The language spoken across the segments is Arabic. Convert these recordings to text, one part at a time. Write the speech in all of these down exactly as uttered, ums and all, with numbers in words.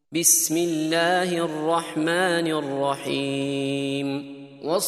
بسم الله الرحمن الرحيم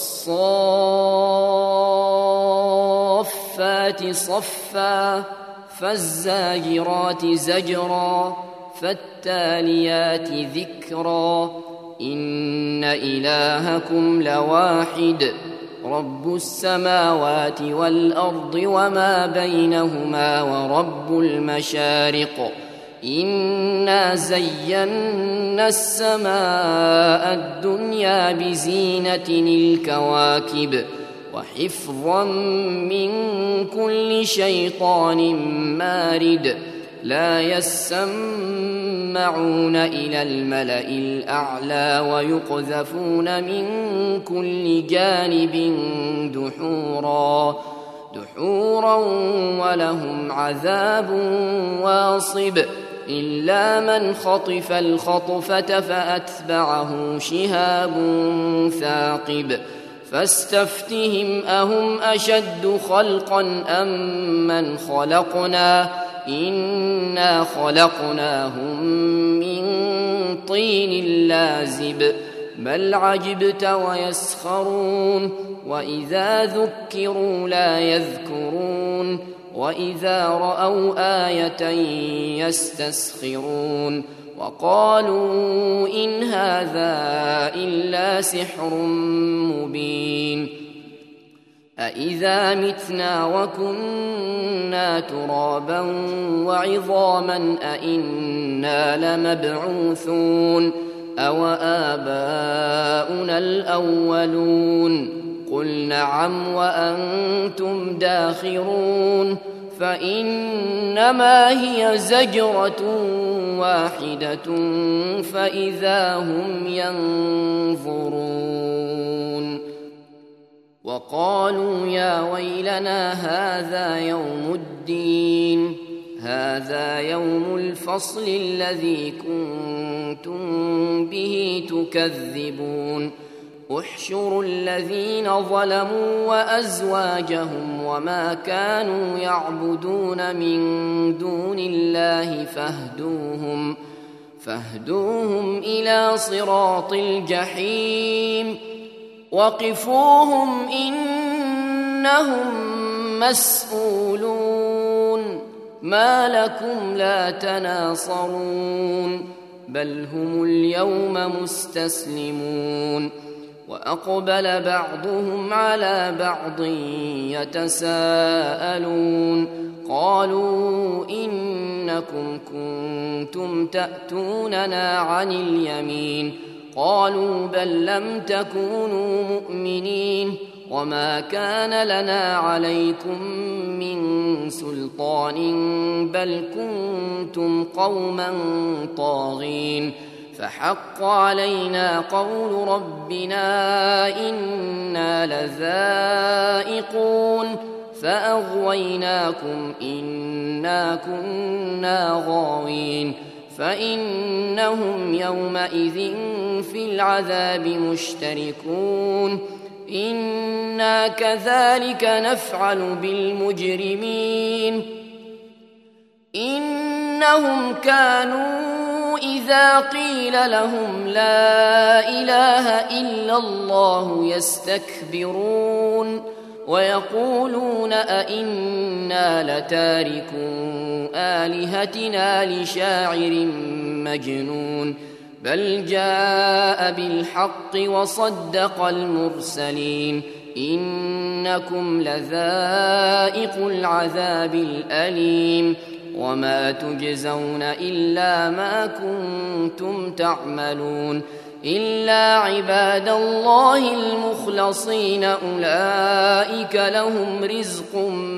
والصافات صفا فالزاجرات زجرا فالتاليات ذكرا إن إلهكم لواحد رب السماوات والأرض وما بينهما ورب المشارق إنا زينا السماء الدنيا بزينة الكواكب وحفظا من كل شيطان مارد لا يسمعون إلى الملأ الأعلى ويقذفون من كل جانب دحورا دحورا ولهم عذاب واصب إلا من خطف الخطفة فأتبعه شهاب ثاقب فاستفتهم أهم أشد خلقا أم من خلقنا إنا خلقناهم من طين لازب بل عجبت ويسخرون وإذا ذكروا لا يذكرون وإذا رأوا آية يستسخرون وقالوا إن هذا إلا سحر مبين أإذا متنا وكنا ترابا وعظاما أإنا لمبعوثون أو آباؤنا الأولون قل نعم وأنتم داخرون فإنما هي زجرة واحدة فإذا هم ينظرون وقالوا يا ويلنا هذا يوم الدين هذا يوم الفصل الذي كنتم به تكذبون احشروا الذين ظلموا وأزواجهم وما كانوا يعبدون من دون الله فاهدوهم فاهدوهم إلى صراط الجحيم وقفوهم إنهم مسؤولون ما لكم لا تناصرون بل هم اليوم مستسلمون وأقبل بعضهم على بعض يتساءلون قالوا إنكم كنتم تأتوننا عن اليمين قالوا بل لم تكونوا مؤمنين وما كان لنا عليكم من سلطان بل كنتم قوما طاغين فحق علينا قول ربنا إنا لذائقون فأغويناكم إنا كنا غاوين فإنهم يومئذ في العذاب مشتركون إنا كذلك نفعل بالمجرمين إنهم كانوا إذا قيل لهم لا إله إلا الله يستكبرون ويقولون أئنا لتاركو آلهتنا لشاعر مجنون بل جاء بالحق وصدق المرسلين إنكم لذائق العذاب الأليم وما تجزون إلا ما كنتم تعملون إلا عباد الله المخلصين أولئك لهم رزق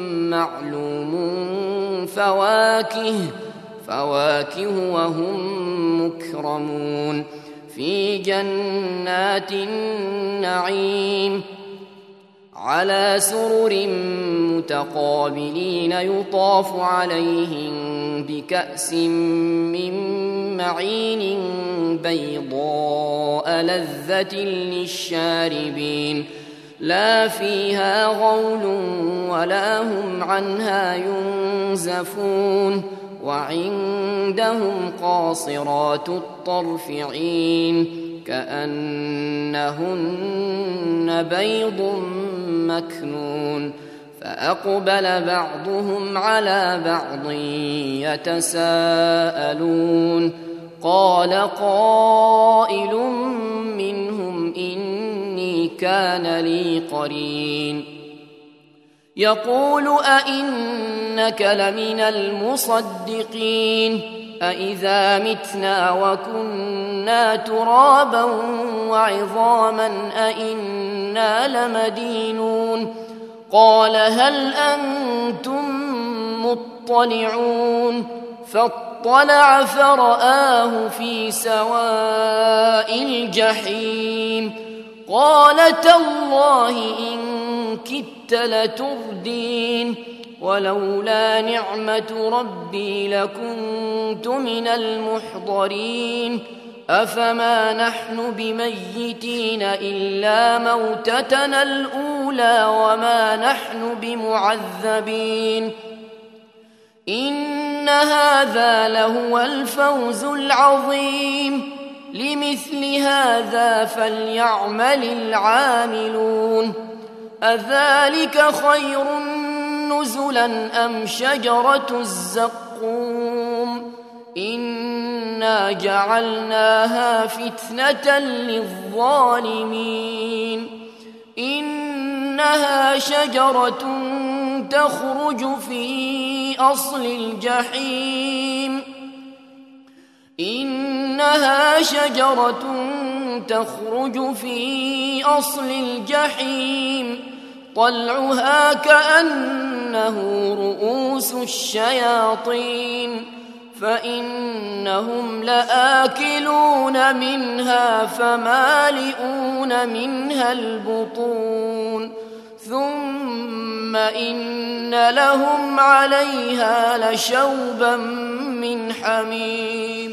معلوم فواكه فواكه وهم مكرمون في جنات النعيم على سرر متقابلين يطاف عليهم بكأس من معين بيضاء لذة للشاربين لا فيها غول ولا هم عنها ينزفون وعندهم قاصرات الطرف عين كأنهن بيض مكنون فأقبل بعضهم على بعض يتساءلون قال قائل منهم إني كان لي قرين يقول أئنك لمن المصدقين أإذا متنا وكنا ترابا وعظاما أئنا لمدينون قال هل أنتم مطلعون فاطلع فرآه في سواء الجحيم قال تالله إن كدت لتردين ولولا نعمة ربي لكنت من المحضرين أفما نحن بميتين إلا موتتنا الأولى وما نحن بمعذبين إن هذا لهو الفوز العظيم لمثل هذا فليعمل العاملون أذلك خير نزلا أم شجرة الزقوم إنا جعلناها فتنة للظالمين إنها شجرة تخرج في أصل الجحيم إنها شجرة تخرج في أصل الجحيم طلعها كأنه رؤوس الشياطين فإنهم لآكلون منها فمالئون منها البطون ثم إن لهم عليها لشوبا من حميم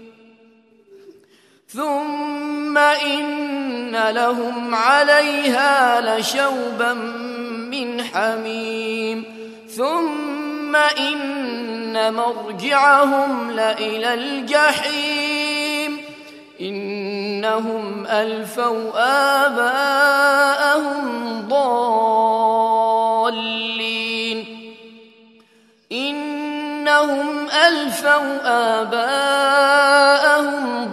ثم إن لهم عليها لشوبا من حميم ثم إن مرجعهم لإلى الجحيم إنهم ألفوا آباءهم ضالين إنهم ألفوا آباءهم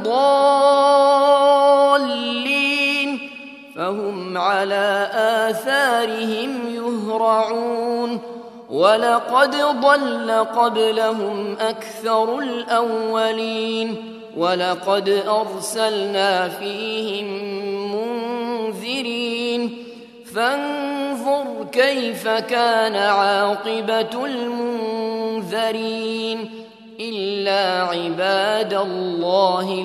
ضالين فهم على آثارهم يهرعون ولقد ضل قبلهم أكثر الأولين ولقد أرسلنا فيهم منذرين فانظر كيف كان عاقبة المنذرين إلا عباد الله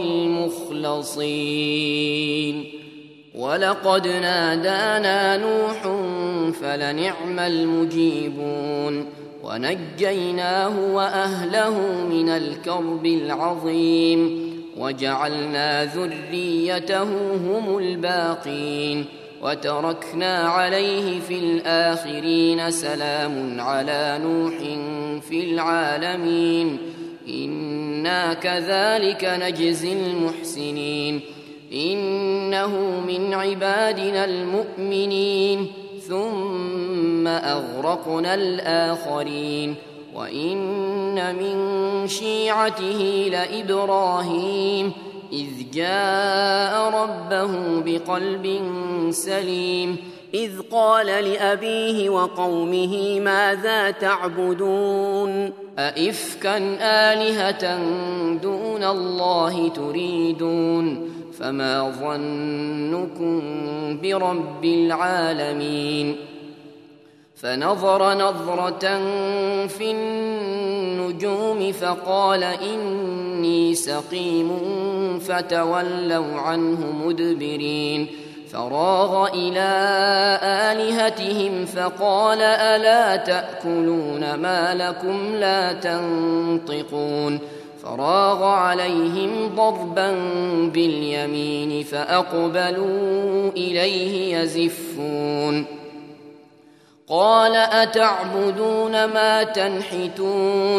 المخلصين ولقد نادانا نوح فلنعم المجيبون ونجيناه وأهله من الكرب العظيم وجعلنا ذريته هم الباقين وتركنا عليه في الآخرين سلام على نوح في العالمين إنا كذلك نجزي المحسنين إنه من عبادنا المؤمنين ثم أغرقنا الآخرين وإن من شيعته لإبراهيم إذ جاء ربه بقلب سليم إذ قال لأبيه وقومه ماذا تعبدون أئفكا آلهة دون الله تريدون فما ظنكم برب العالمين فنظر نظرة في النجوم فقال إني سقيم فتولوا عنه مدبرين فراغ إلى آلهتهم فقال ألا تأكلون ما لكم لا تنطقون فراغ عليهم ضربا باليمين فأقبلوا إليه يزفون قال أتعبدون ما تنحتون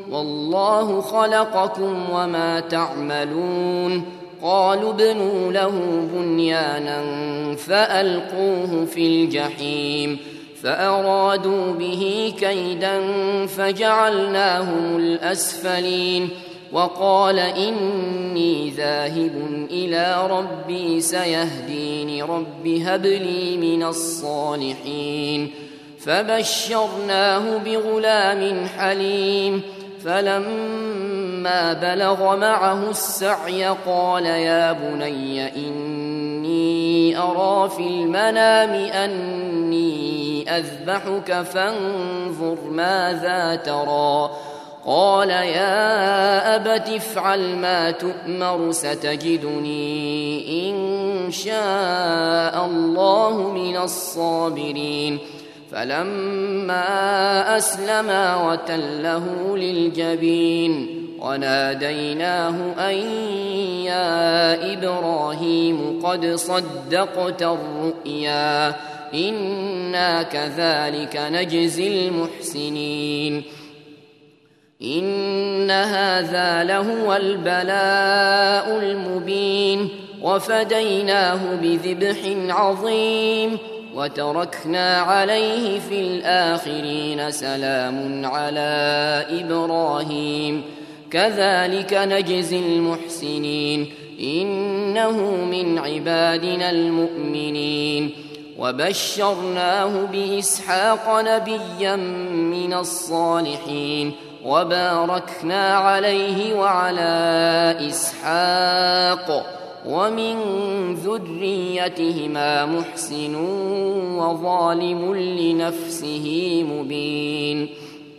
والله خلقكم وما تعملون قالوا ابنوا له بنيانا فألقوه في الجحيم فأرادوا به كيدا فجعلناهم الأسفلين وقال إني ذاهب إلى ربي سيهدين رب هب لي من الصالحين فبشرناه بغلام حليم فلما بلغ معه السعي قال يا بني إني أرى في المنام أني أذبحك فانظر ماذا ترى قال يا أبت افعل ما تؤمر ستجدني إن شاء الله من الصابرين فلما أسلما وتله للجبين وناديناه أن يا إبراهيم قد صدقت الرؤيا إنا كذلك نجزي المحسنين إن هذا لهو البلاء المبين وفديناه بذبح عظيم وتركنا عليه في الآخرين سلام على إبراهيم كذلك نجزي المحسنين إنه من عبادنا المؤمنين وبشرناه بإسحاق نبيا من الصالحين وباركنا عليه وعلى إسحاق ومن ذريتهما محسن وظالم لنفسه مبين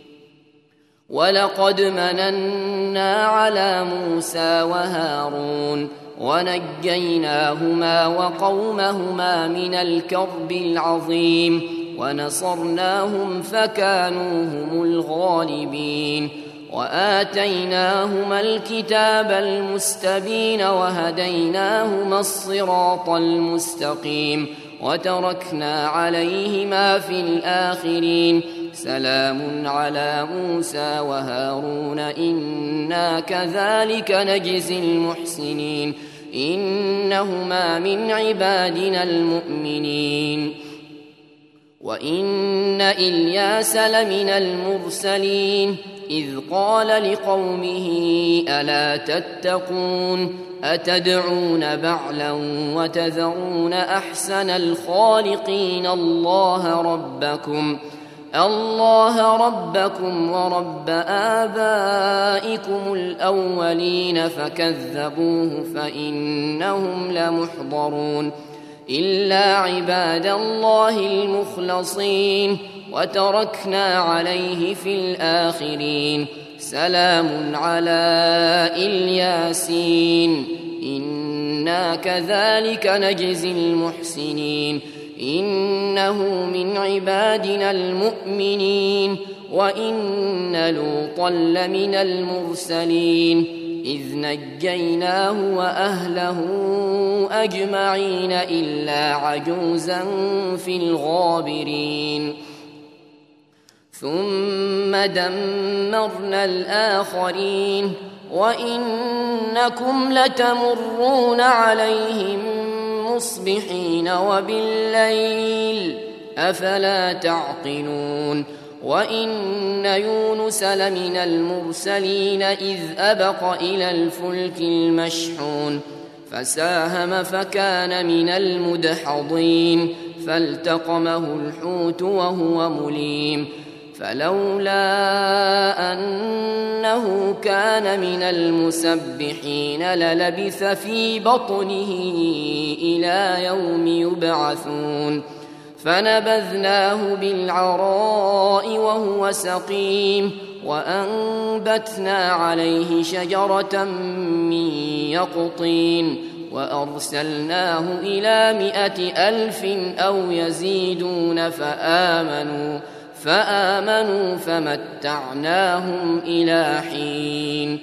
ولقد مننا على موسى وهارون ونجيناهما وقومهما من الكرب العظيم ونصرناهم فكانوا هم الغالبين وآتيناهما الكتاب المستبين وهديناهما الصراط المستقيم وتركنا عليهما في الآخرين سلام على موسى وهارون إنا كذلك نجزي المحسنين إنهما من عبادنا المؤمنين وإن إلياس لمن المرسلين إذ قال لقومه ألا تتقون أتدعون بعلا وتذرون أحسن الخالقين الله ربكم الله ربكم ورب آبائكم الأولين فكذبوه فإنهم لمحضرون إلا عباد الله المخلصين وتركنا عليه في الآخرين سلام على الياسين إنا كذلك نجزي المحسنين إنه من عبادنا المؤمنين وإن لوطا لمن المرسلين إذ نجيناه وأهله أجمعين إلا عجوزا في الغابرين ثم دمرنا الآخرين وإنكم لتمرون عليهم مصبحين وبالليل أفلا تعقلون وإن يونس لمن المرسلين إذ أبق إلى الفلك المشحون فساهم فكان من المدحضين فالتقمه الحوت وهو مليم فلولا أنه كان من المسبحين للبث في بطنه إلى يوم يبعثون فنبذناه بالعراء وهو سقيم وأنبتنا عليه شجرة من يقطين وأرسلناه إلى مائة ألف أو يزيدون فآمنوا فآمنوا فمتعناهم إلى حين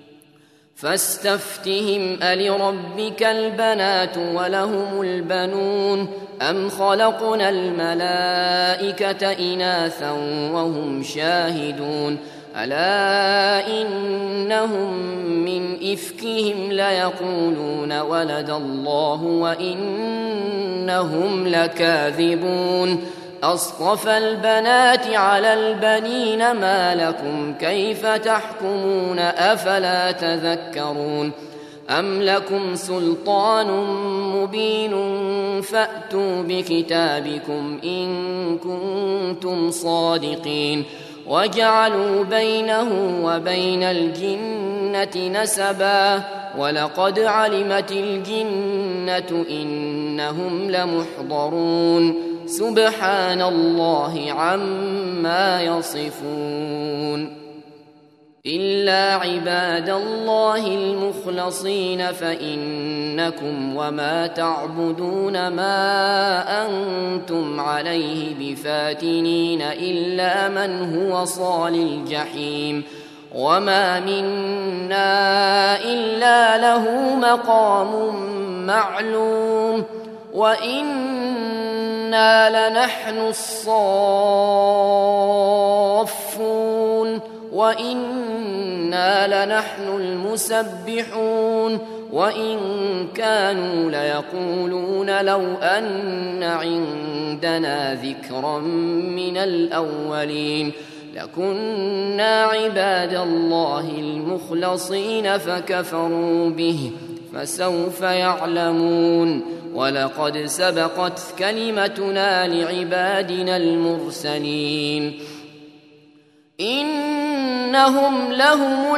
فاستفتهم ألربك البنات ولهم البنون أم خلقنا الملائكة إناثا وهم شاهدون ألا إنهم من إفكهم ليقولون ولد الله وإنهم لكاذبون أصطفى البنات على البنين ما لكم كيف تحكمون أفلا تذكرون أم لكم سلطان مبين فأتوا بكتابكم إن كنتم صادقين وجعلوا بينه وبين الجنة نسبا ولقد علمت الجنة إنهم لمحضرون سبحان الله عما يصفون إلا عباد الله المخلصين فإنكم وما تعبدون ما أنتم عليه بفاتنين إلا من هو صال الجحيم وما منا إلا له مقام معلوم وإنا لنحن الصافون وإنا لنحن المسبحون وإن كانوا ليقولون لو أن عندنا ذكرا من الأولين لكنا عباد الله المخلصين فكفروا به فسوف يعلمون ولقد سبقت كلمتنا لعبادنا المرسلين إنهم لهم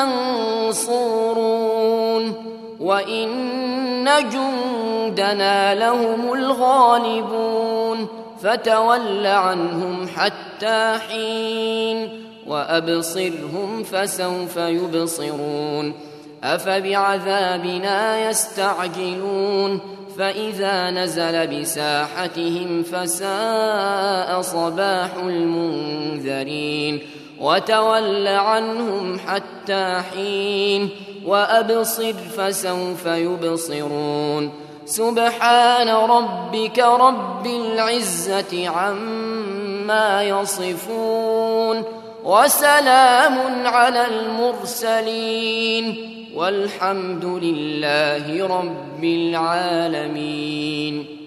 المنصورون وإن جندنا لهم الغالبون فتول عنهم حتى حين وأبصرهم فسوف يبصرون أفبعذابنا يستعجلون فإذا نزل بساحتهم فساء صباح المنذرين وتول عنهم حتى حين وأبصر فسوف يبصرون سبحان ربك رب العزة عما يصفون وسلام على المرسلين والحمد لله رب العالمين.